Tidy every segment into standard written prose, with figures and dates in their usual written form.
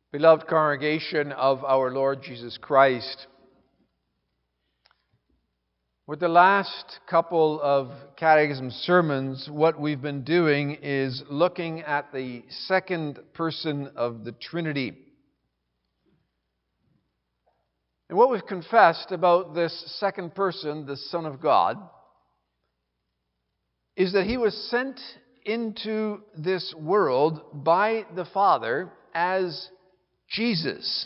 Beloved congregation of our Lord Jesus Christ, with the last couple of catechism sermons, what we've been doing is looking at the second person of the Trinity. And what we've confessed about this second person, the Son of God, is that he was sent into this world by the Father as Jesus.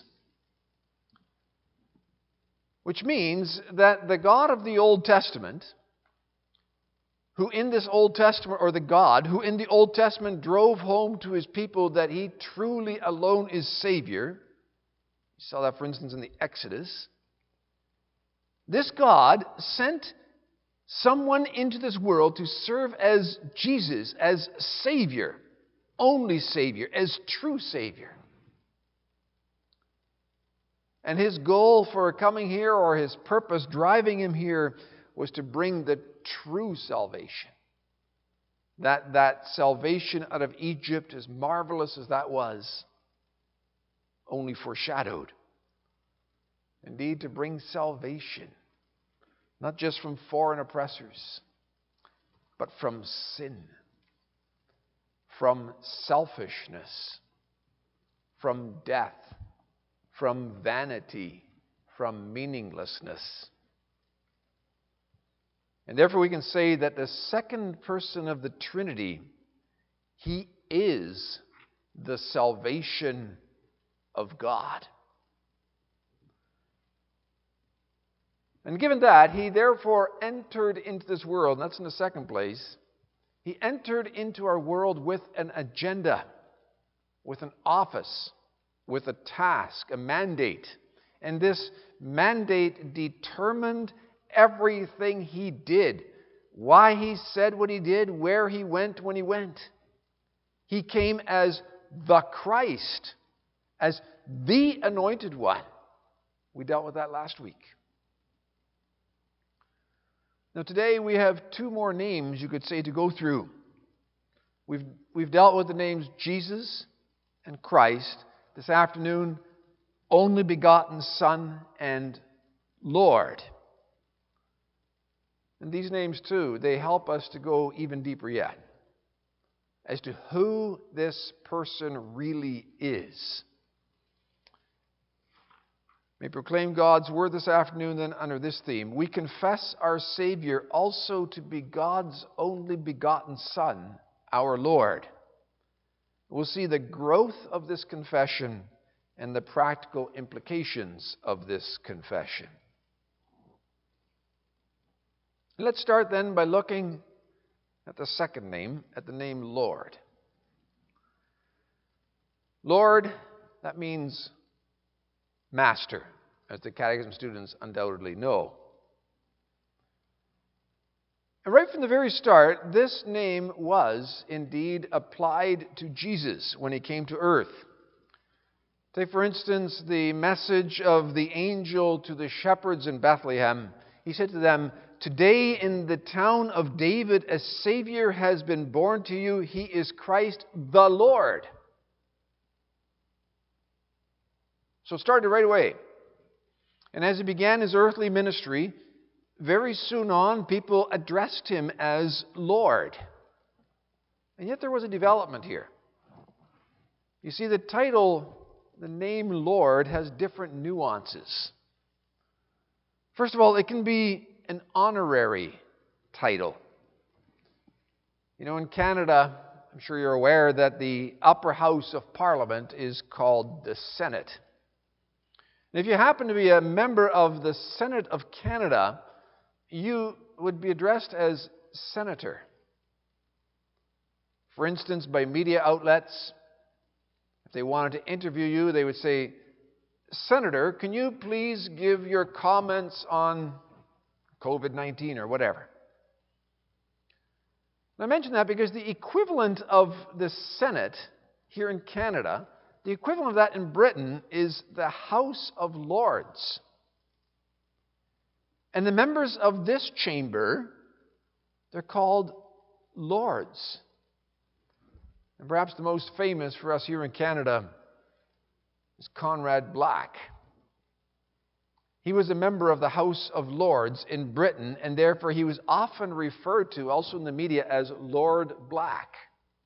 Which means that the God of the Old Testament, who in this Old Testament, or the God who in the Old Testament drove home to his people that he truly alone is Savior, you saw that for instance in the Exodus, this God sent someone into this world to serve as Jesus, as Savior, only Savior, as true Savior. And his goal for coming here, or his purpose driving him here, was to bring the true salvation. That salvation out of Egypt, as marvelous as that was, only foreshadowed. Indeed, to bring salvation, not just from foreign oppressors, but from sin, from selfishness, from death, from vanity, from meaninglessness. And therefore we can say that the second person of the Trinity, he is the salvation of God. And given that, he therefore entered into this world, and that's in the second place, he entered into our world with an agenda, with an office, with a task, a mandate. And this mandate determined everything he did, why he said what he did, where he went when he went. He came as the Christ, as the Anointed One. We dealt with that last week. Now today we have two more names, you could say, to go through. We've dealt with the names Jesus and Christ. This afternoon, only begotten Son and Lord. And these names too, they help us to go even deeper yet as to who this person really is. We proclaim God's word this afternoon then under this theme. We confess our Savior also to be God's only begotten Son, our Lord. We'll see the growth of this confession and the practical implications of this confession. Let's start then by looking at the second name, at the name Lord. Lord, that means master, as the catechism students undoubtedly know. And right from the very start, this name was indeed applied to Jesus when he came to earth. Take, for instance, the message of the angel to the shepherds in Bethlehem. He said to them, "Today in the town of David a Savior has been born to you. He is Christ the Lord." So it started right away. And as he began his earthly ministry, very soon on, people addressed him as Lord. And yet there was a development here. You see, the title, the name Lord, has different nuances. First of all, it can be an honorary title. You know, in Canada, I'm sure you're aware that the upper house of Parliament is called the Senate. And if you happen to be a member of the Senate of Canada, you would be addressed as Senator. For instance, by media outlets, if they wanted to interview you, they would say, "Senator, can you please give your comments on COVID-19 or whatever?" And I mention that because the equivalent of the Senate here in Canada, the equivalent of that in Britain is the House of Lords. And the members of this chamber, they're called Lords. And perhaps the most famous for us here in Canada is Conrad Black. He was a member of the House of Lords in Britain, and therefore he was often referred to, also in the media, as Lord Black.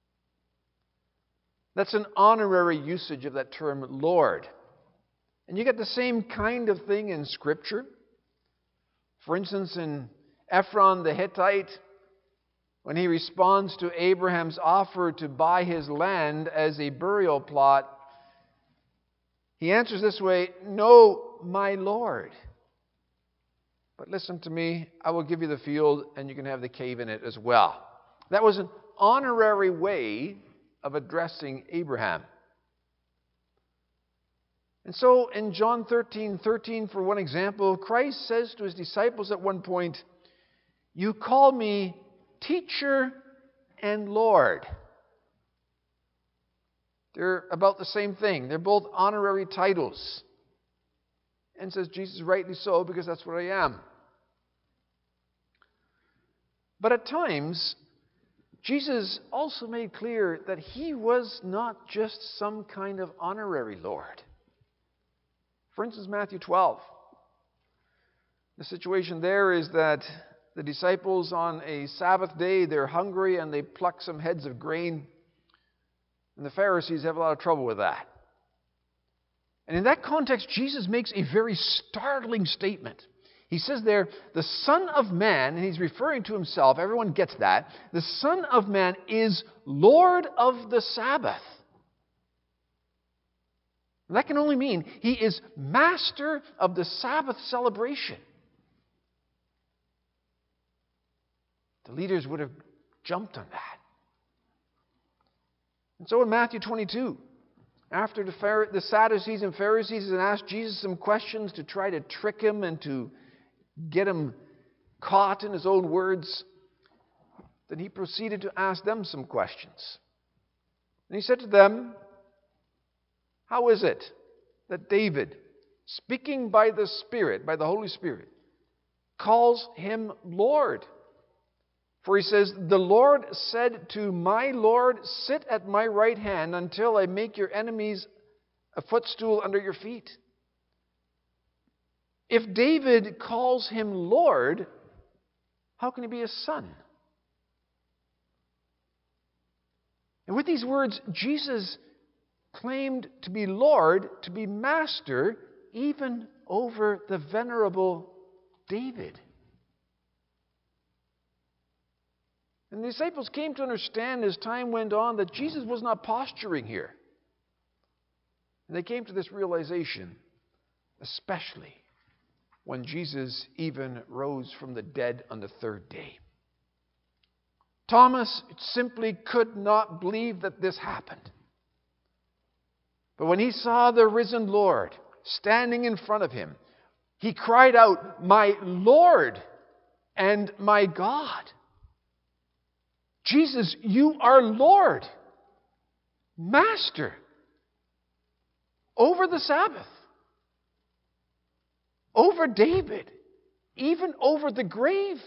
That's an honorary usage of that term, Lord. And you get the same kind of thing in Scripture. For instance, in Ephron the Hittite, when he responds to Abraham's offer to buy his land as a burial plot, he answers this way, "No, my Lord. But listen to me, I will give you the field and you can have the cave in it as well." That was an honorary way of addressing Abraham. And so in John 13:13, for one example, Christ says to his disciples at one point, "You call me teacher and Lord." They're about the same thing. They're both honorary titles. And says Jesus, rightly so, because that's what I am. But at times, Jesus also made clear that he was not just some kind of honorary Lord. For instance, Matthew 12. The situation there is that the disciples on a Sabbath day, they're hungry and they pluck some heads of grain. And the Pharisees have a lot of trouble with that. And in that context, Jesus makes a very startling statement. He says there, the Son of Man, and he's referring to himself, everyone gets that, the Son of Man is Lord of the Sabbath. And that can only mean he is master of the Sabbath celebration. The leaders would have jumped on that. And so in Matthew 22, after the Sadducees and Pharisees had asked Jesus some questions to try to trick him and to get him caught in his own words, then he proceeded to ask them some questions. And he said to them, "How is it that David, speaking by the Spirit, by the Holy Spirit, calls him Lord? For he says, 'The Lord said to my Lord, sit at my right hand until I make your enemies a footstool under your feet.' If David calls him Lord, how can he be his son?" And with these words, Jesus claimed to be Lord, to be master, even over the venerable David. And the disciples came to understand as time went on that Jesus was not posturing here. And they came to this realization, especially when Jesus even rose from the dead on the third day. Thomas simply could not believe that this happened. But when he saw the risen Lord standing in front of him, he cried out, "My Lord and my God." Jesus, you are Lord, Master, over the Sabbath, over David, even over the grave.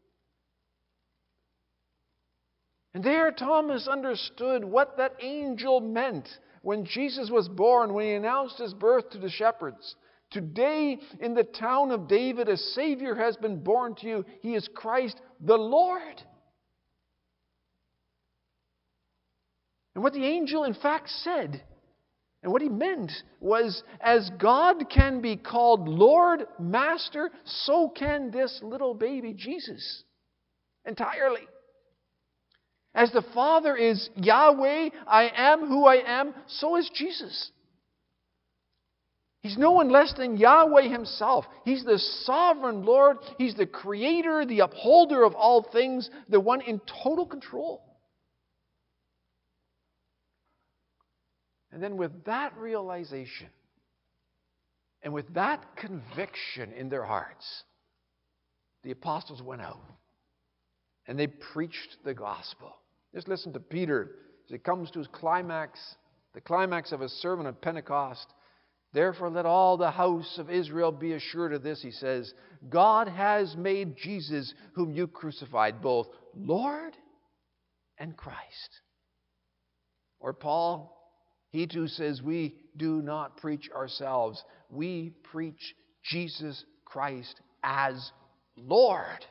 And there Thomas understood what that angel meant when Jesus was born, when he announced his birth to the shepherds. "Today in the town of David a Savior has been born to you. He is Christ the Lord." And what the angel in fact said, and what he meant, was as God can be called Lord, Master, so can this little baby Jesus entirely. As the Father is Yahweh, I am who I am, so is Jesus. He's no one less than Yahweh himself. He's the sovereign Lord. He's the creator, the upholder of all things, the one in total control. And then with that realization and with that conviction in their hearts, the apostles went out and they preached the gospel. Just listen to Peter as he comes to his climax, the climax of his sermon at Pentecost. "Therefore let all the house of Israel be assured of this," he says, "God has made Jesus, whom you crucified, both Lord and Christ." Or Paul, He too says, we do not preach ourselves. We preach Jesus Christ as Lord.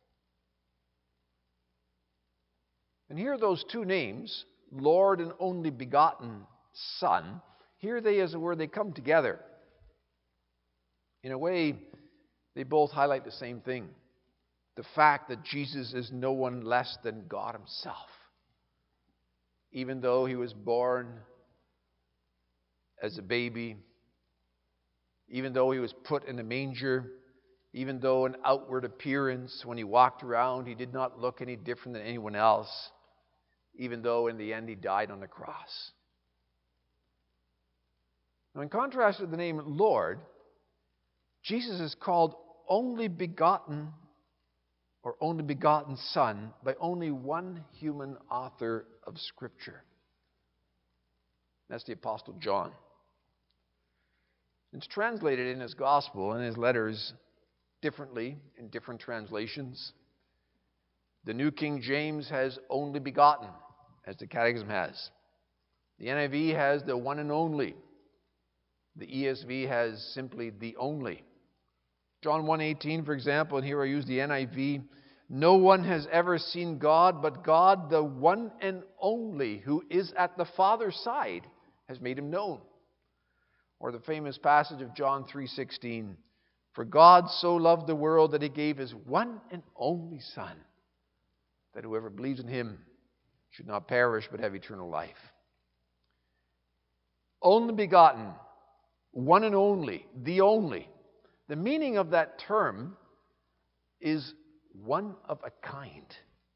And here those two names, Lord and only begotten Son, here they, as it were, they come together. In a way, they both highlight the same thing. The fact that Jesus is no one less than God himself. Even though he was born as a baby, even though he was put in a manger, even though in outward appearance, when he walked around, he did not look any different than anyone else, even though in the end he died on the cross. Now, in contrast with the name Lord, Jesus is called only begotten or only begotten Son by only one human author of Scripture. That's the Apostle John. It's translated in his Gospel and his letters differently in different translations. The New King James has only begotten, as the Catechism has. The NIV has the one and only. The ESV has simply the only. John 1:18, for example, and here I use the NIV, no one has ever seen God, but God, the one and only, who is at the Father's side, has made him known. Or the famous passage of John 3:16, for God so loved the world that he gave his one and only Son, that whoever believes in him should not perish but have eternal life. Only begotten, one and only, the only. The meaning of that term is one of a kind.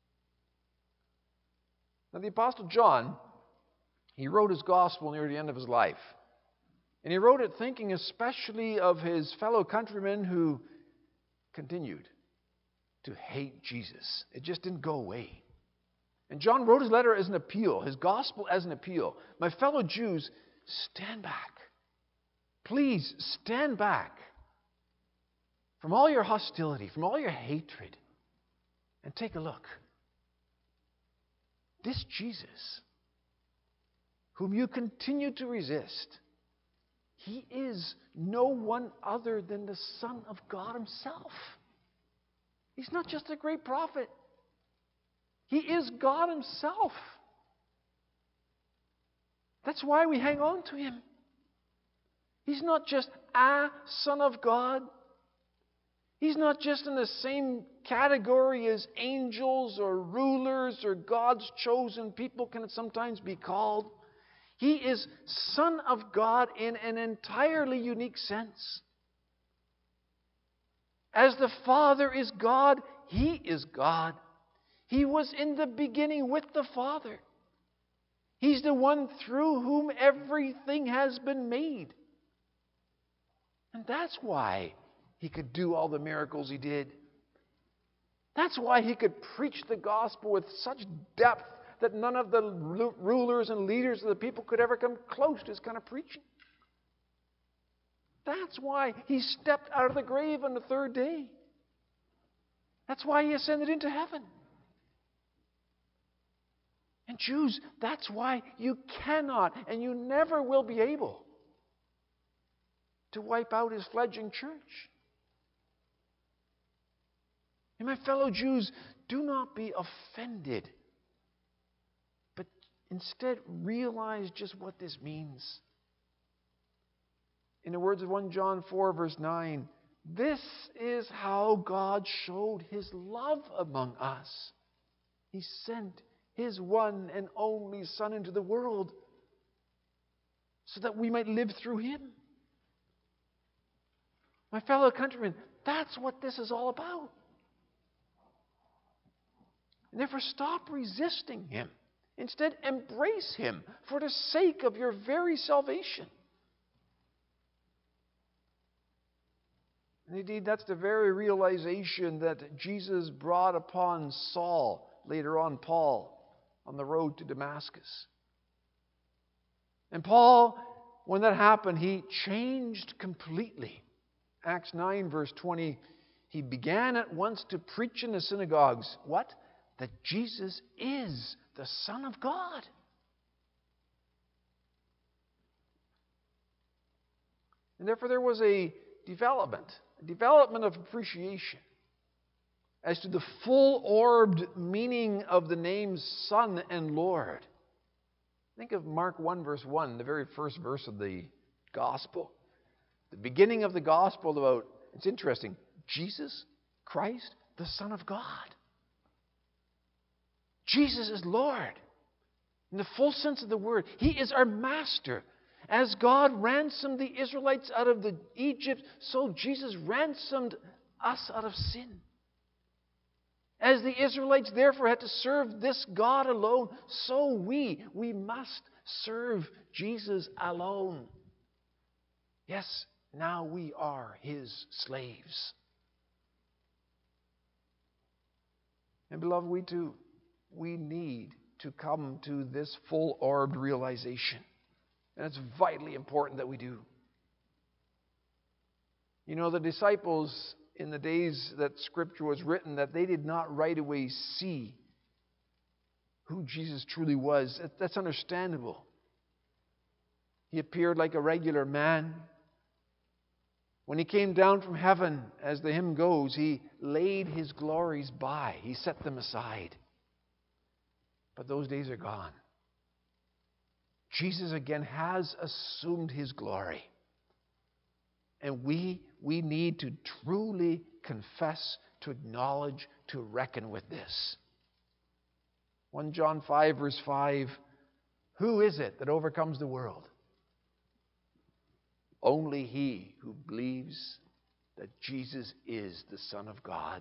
Now, the Apostle John, he wrote his gospel near the end of his life. And he wrote it thinking especially of his fellow countrymen who continued to hate Jesus. It just didn't go away. And John wrote his letter as an appeal, his gospel as an appeal. My fellow Jews, stand back. Please stand back from all your hostility, from all your hatred, and take a look. This Jesus, whom you continue to resist, he is no one other than the Son of God himself. He's not just a great prophet. He is God himself. That's why we hang on to him. He's not just a Son of God. He's not just in the same category as angels or rulers or God's chosen people can sometimes be called. He is Son of God in an entirely unique sense. As the Father is God, he is God. He was in the beginning with the Father. He's the one through whom everything has been made. And that's why he could do all the miracles he did. That's why he could preach the gospel with such depth that none of the rulers and leaders of the people could ever come close to his kind of preaching. That's why he stepped out of the grave on the third day. That's why he ascended into heaven. And Jews, that's why you cannot and you never will be able to wipe out his fledgling church. And my fellow Jews, do not be offended, but instead realize just what this means. In the words of 1 John 4, verse 9, this is how God showed his love among us. He sent his one and only Son into the world so that we might live through him. My fellow countrymen, that's what this is all about. And therefore, stop resisting him. Instead, embrace him for the sake of your very salvation. And indeed, that's the very realization that Jesus brought upon Saul, later on Paul, on the road to Damascus. And Paul, when that happened, he changed completely. Acts 9, verse 20, he began at once to preach in the synagogues. What? That Jesus is the Son of God. And therefore there was a development of appreciation as to the full-orbed meaning of the names Son and Lord. Think of Mark 1, verse 1, the very first verse of the Gospel. The beginning of the Gospel about, it's interesting, Jesus Christ, the Son of God. Jesus is Lord. In the full sense of the word, He is our Master. As God ransomed the Israelites out of Egypt, so Jesus ransomed us out of sin. As the Israelites therefore had to serve this God alone, so we must serve Jesus alone. Yes, now we are His slaves. And beloved, we need to come to this full-orbed realization. And it's vitally important that we do. You know, the disciples in the days that Scripture was written, that they did not right away see who Jesus truly was. That's understandable. He appeared like a regular man. When He came down from heaven, as the hymn goes, He laid His glories by. He set them aside. But those days are gone. Jesus again has assumed His glory. And we need to truly confess, to acknowledge, to reckon with this. 1 John 5, verse 5, who is it that overcomes the world? Only he who believes that Jesus is the Son of God.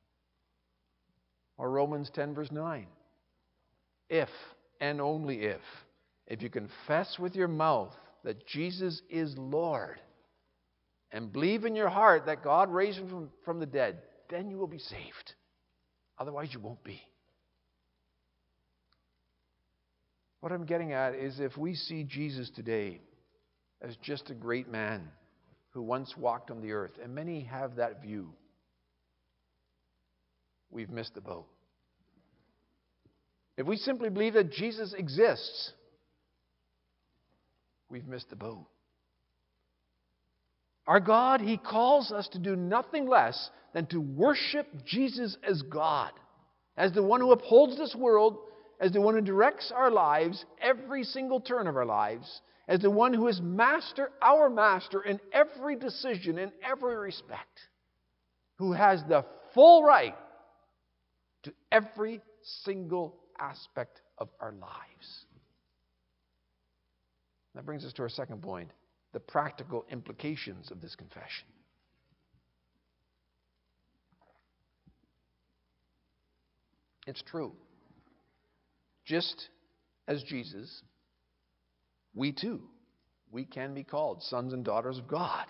Or Romans 10, verse 9, if and only if you confess with your mouth that Jesus is Lord, and believe in your heart that God raised Him from the dead, then you will be saved. Otherwise, you won't be. What I'm getting at is, if we see Jesus today as just a great man who once walked on the earth, and many have that view, we've missed the boat. If we simply believe that Jesus exists, we've missed the boat. Our God, He calls us to do nothing less than to worship Jesus as God, as the one who upholds this world, as the one who directs our lives, every single turn of our lives, as the one who is master, our master in every decision, in every respect, who has the full right to every single aspect of our lives. That brings us to our second point, the practical implications of this confession. It's true. Just as Jesus, we too, we can be called sons and daughters of God.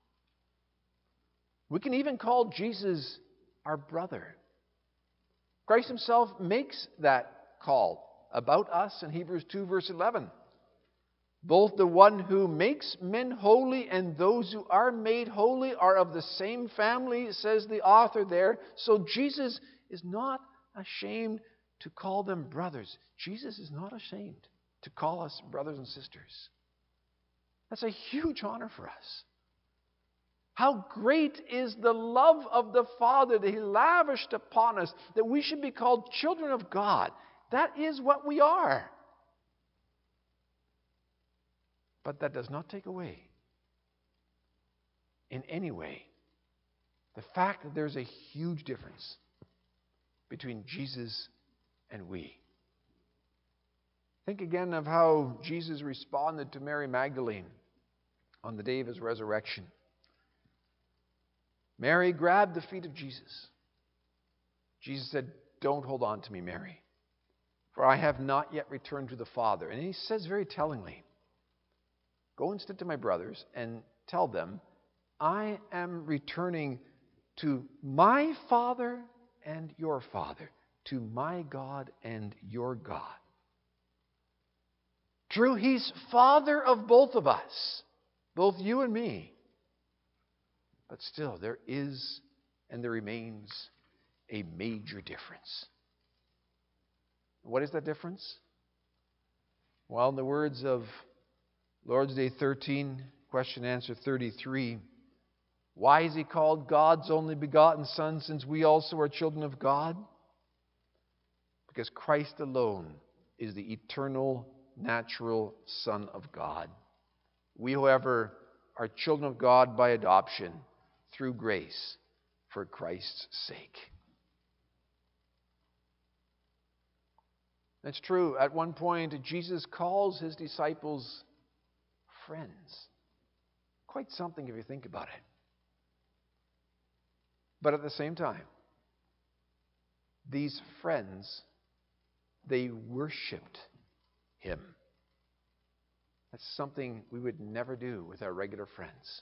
We can even call Jesus our brother. Christ Himself makes that call about us in Hebrews 2, verse 11. Both the one who makes men holy and those who are made holy are of the same family, says the author there. So Jesus is not ashamed to call them brothers. Jesus is not ashamed to call us brothers and sisters. That's a huge honor for us. How great is the love of the Father that He lavished upon us, that we should be called children of God. That is what we are. But that does not take away, in any way, the fact that there's a huge difference between Jesus and we. Think again of how Jesus responded to Mary Magdalene on the day of His resurrection. Mary grabbed the feet of Jesus. Jesus said, "Don't hold on to me, Mary, for I have not yet returned to the Father." And He says very tellingly, "Go instead to my brothers and tell them, I am returning to my Father and your Father, to my God and your God." True, He's Father of both of us, both you and me. But still, there is and there remains a major difference. What is that difference? Well, in the words of Lord's Day 13, Question answer 33. Why is he called God's only begotten Son, since we also are children of God? Because Christ alone is the eternal, natural Son of God. We, however, are children of God by adoption, through grace, for Christ's sake. It's true. At one point, Jesus calls his disciples friends. Quite something if you think about it. But at the same time, these friends, they worshipped him. That's something we would never do with our regular friends.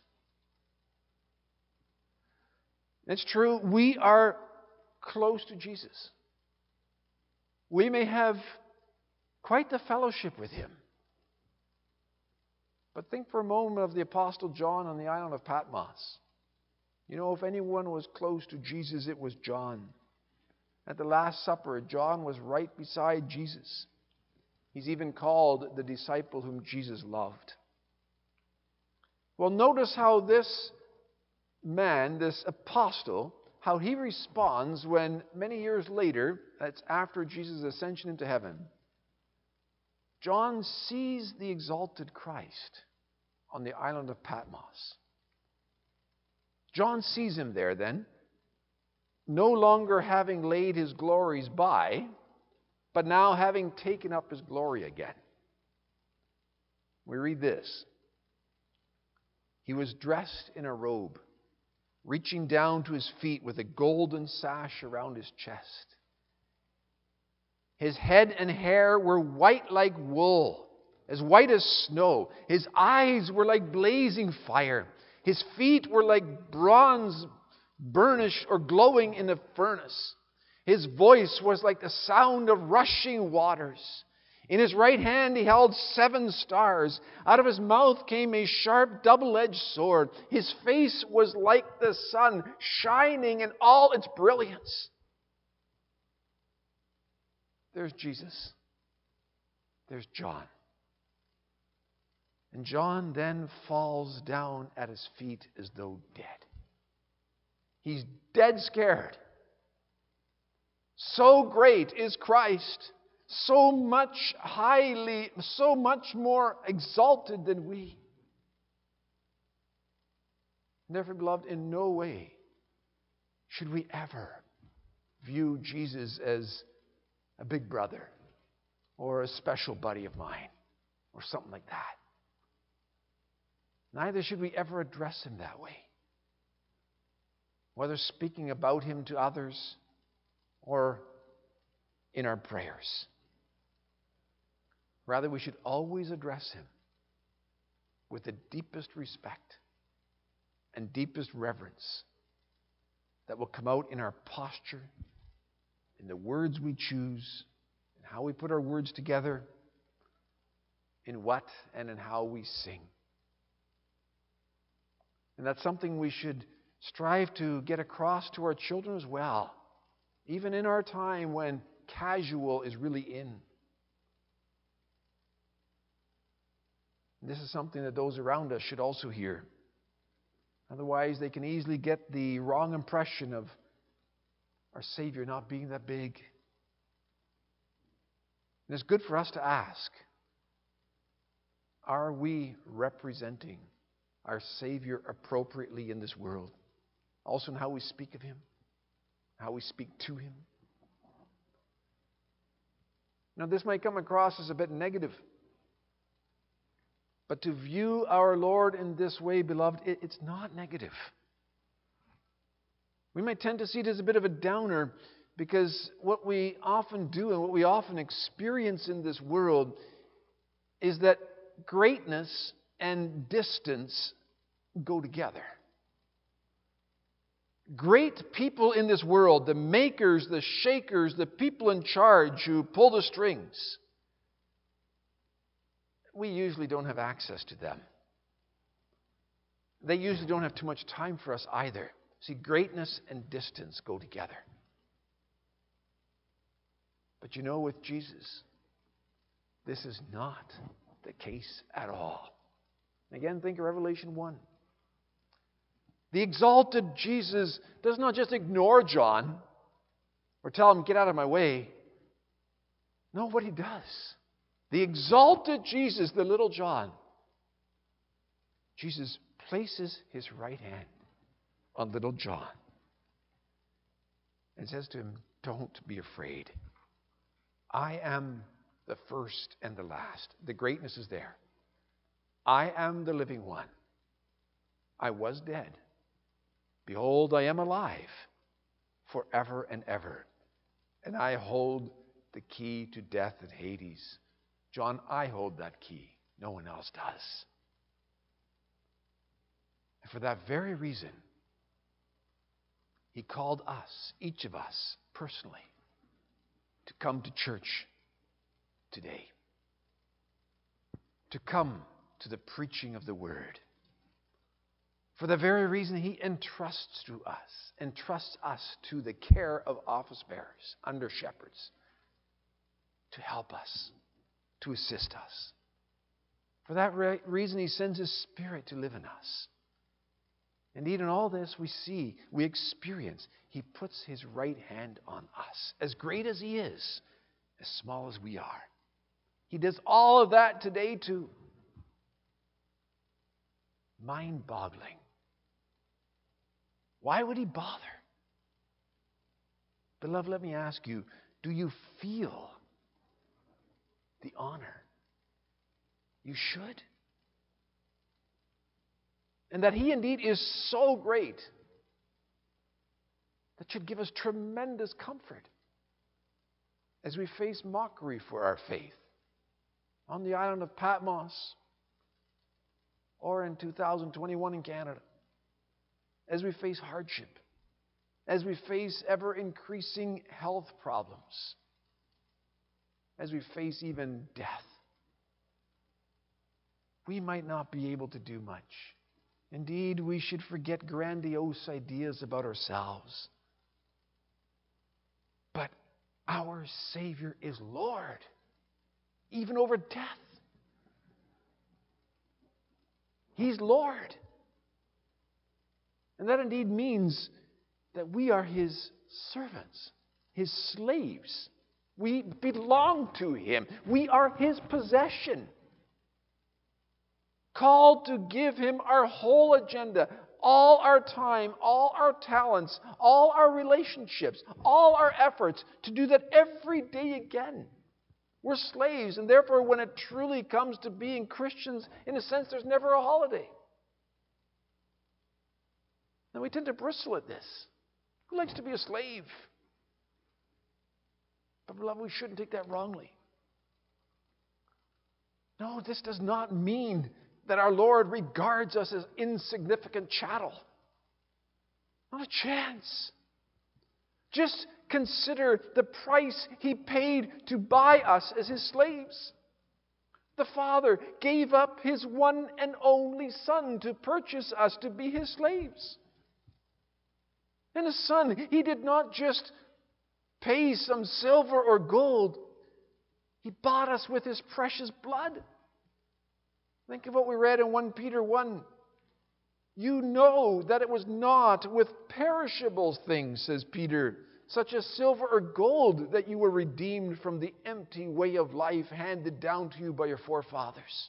It's true, we are close to Jesus. We may have quite the fellowship with him. But think for a moment of the Apostle John on the island of Patmos. You know, if anyone was close to Jesus, it was John. At the Last Supper, John was right beside Jesus. He's even called the disciple whom Jesus loved. Well, notice how this man, this apostle, how he responds when many years later, that's after Jesus' ascension into heaven, John sees the exalted Christ on the island of Patmos. John sees him there then, no longer having laid his glories by, but now having taken up his glory again. We read this. He was dressed in a robe, reaching down to his feet with a golden sash around his chest. His head and hair were white like wool, as white as snow. His eyes were like blazing fire. His feet were like bronze burnished or glowing in a furnace. His voice was like the sound of rushing waters. In his right hand he held 7 stars. Out of his mouth came a sharp double-edged sword. His face was like the sun, shining in all its brilliance. There's Jesus. There's John. And John then falls down at his feet as though dead. He's dead scared. So great is Christ, so much more exalted than we. Therefore, beloved, in no way should we ever view Jesus as a big brother or a special buddy of mine or something like that. Neither should we ever address him that way, whether speaking about him to others or in our prayers. Rather, we should always address him with the deepest respect and deepest reverence that will come out in our posture, in the words we choose, in how we put our words together, in what and in how we sing. And that's something we should strive to get across to our children as well, even in our time when casual is really in. This is something that those around us should also hear. Otherwise, they can easily get the wrong impression of our Savior not being that big. And it's good for us to ask, are we representing our Savior appropriately in this world? Also in how we speak of him, how we speak to him. Now, this might come across as a bit negative. But to view our Lord in this way, beloved, it's not negative. We might tend to see it as a bit of a downer because what we often do and what we often experience in this world is that greatness and distance go together. Great people in this world, the makers, the shakers, the people in charge who pull the strings, we usually don't have access to them. They usually don't have too much time for us either. See, greatness and distance go together. But you know, with Jesus, this is not the case at all. Again, think of Revelation 1. The exalted Jesus does not just ignore John or tell him, get out of my way. No, what he does. The exalted Jesus, the little John, Jesus places his right hand on little John and says to him, don't be afraid. I am the first and the last. The greatness is there. I am the living one. I was dead. Behold, I am alive forever and ever. And I hold the key to death and Hades. John, I hold that key. No one else does. And for that very reason, he called us, each of us, personally, to come to church today. To come to the preaching of the Word. For the very reason he entrusts us to the care of office bearers, under shepherds, to help us, to assist us. For that reason he sends his Spirit to live in us. Indeed, in all this we experience, he puts his right hand on us. As great as he is, as small as we are. He does all of that today too. Mind-boggling. Why would he bother? Beloved, let me ask you, do you feel the honor? You should. And that he indeed is so great that should give us tremendous comfort as we face mockery for our faith on the island of Patmos or in 2021 in Canada, as we face hardship, as we face ever-increasing health problems, as we face even death. We might not be able to do much. Indeed, we should forget grandiose ideas about ourselves. But our Savior is Lord, even over death. He's Lord. And that indeed means that we are his servants, his slaves. We belong to him. We are his possession. Called to give him our whole agenda, all our time, all our talents, all our relationships, all our efforts, to do that every day again. We're slaves, and therefore when it truly comes to being Christians, in a sense, there's never a holiday. And we tend to bristle at this. Who likes to be a slave? But beloved, we shouldn't take that wrongly. No, this does not mean that our Lord regards us as insignificant chattel. Not a chance. Just consider the price he paid to buy us as his slaves. The Father gave up his one and only Son to purchase us to be his slaves. And the Son, he did not just pay some silver or gold. He bought us with his precious blood. Think of what we read in 1 Peter 1. You know that it was not with perishable things, says Peter, such as silver or gold, that you were redeemed from the empty way of life handed down to you by your forefathers,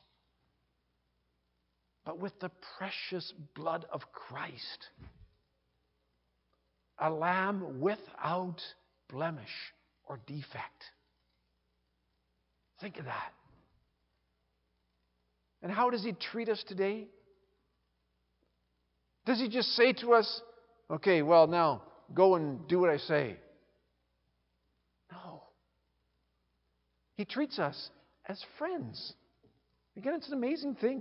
but with the precious blood of Christ, a lamb without blemish or defect. Think of that. And how does he treat us today? Does he just say to us, okay, well, now go and do what I say? No. He treats us as friends. Again, it's an amazing thing.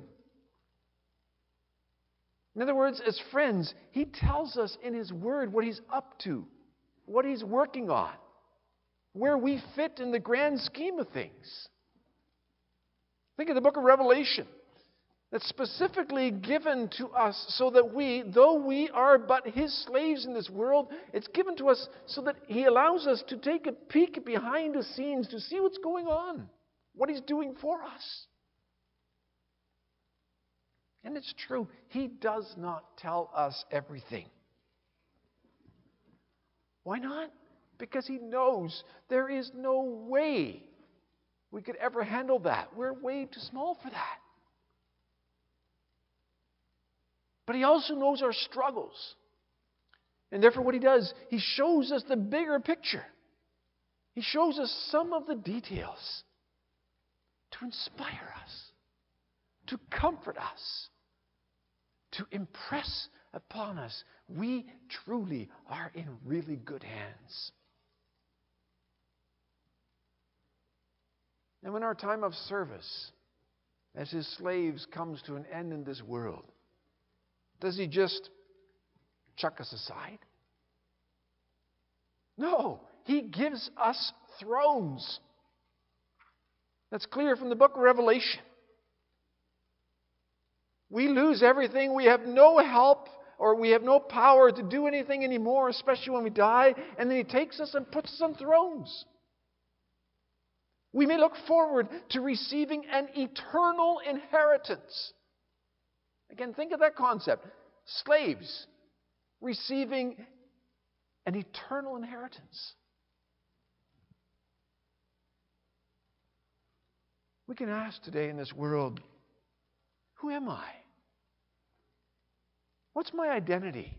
In other words, as friends, he tells us in his word what he's up to, what he's working on, where we fit in the grand scheme of things. Think of the book of Revelation. That's specifically given to us so that we, though we are but his slaves in this world, it's given to us so that he allows us to take a peek behind the scenes to see what's going on, what he's doing for us. And it's true, He does not tell us everything. Why not? Because He knows there is no way we could ever handle that. We're way too small for that. But He also knows our struggles. And therefore what He does, He shows us the bigger picture. He shows us some of the details to inspire us, to comfort us, to impress upon us we truly are in really good hands. And when our time of service as His slaves comes to an end in this world, does He just chuck us aside? No, He gives us thrones. That's clear from the book of Revelation. We lose everything. We have no help or we have no power to do anything anymore, especially when we die. And then He takes us and puts us on thrones. We may look forward to receiving an eternal inheritance. Again, think of that concept. Slaves receiving an eternal inheritance. We can ask today in this world, who am I? What's my identity?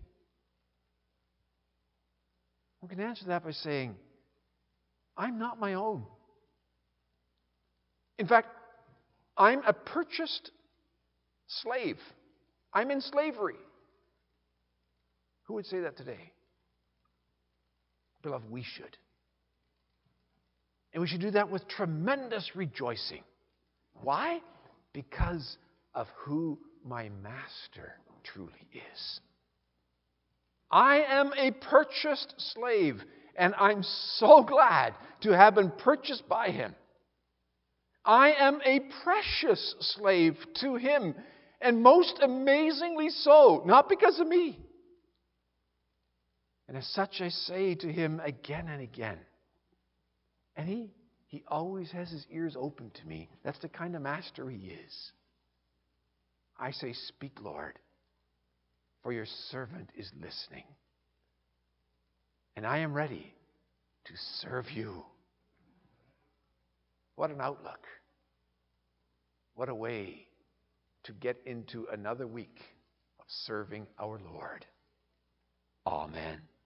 We can answer that by saying, I'm not my own. In fact, I'm a purchased slave. I'm in slavery. Who would say that today? Beloved, we should. And we should do that with tremendous rejoicing. Why? Because of who my Master truly is. I am a purchased slave, and I'm so glad to have been purchased by Him. I am a precious slave to Him, and most amazingly so, not because of me. And as such, I say to Him again and again. And He always has His ears open to me. That's the kind of master He is. I say, speak, Lord, for your servant is listening. And I am ready to serve you. What an outlook. What a way to get into another week of serving our Lord. Amen.